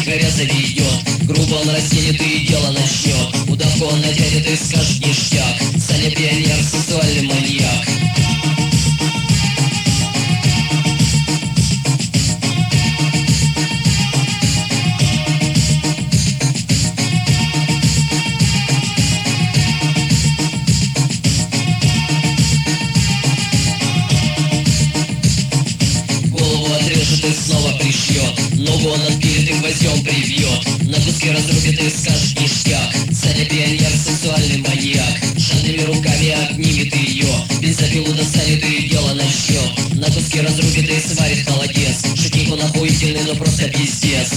горя заведет. Грубо он растянет и дело начнет. Удавку он наденет и скажет ништяк. Саня пионер, сексуальный маньяк. И снова пришьет. Ногу он отпилит и гвоздем прибьет. На куски разрубит и скажет ништяк. Саня пионер, сексуальный маньяк. Жадными руками обнимет ее. Бензопилу достанет и дело начнет. На куски разрубит и сварит холодец. Шутник он охуительный, но просто пиздец.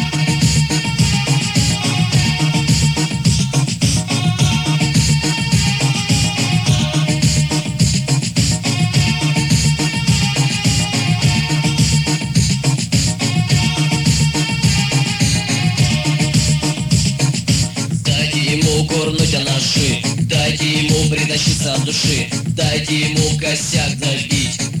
Курнуть о ножи, дайте ему притащиться от души, дайте ему косяк забить.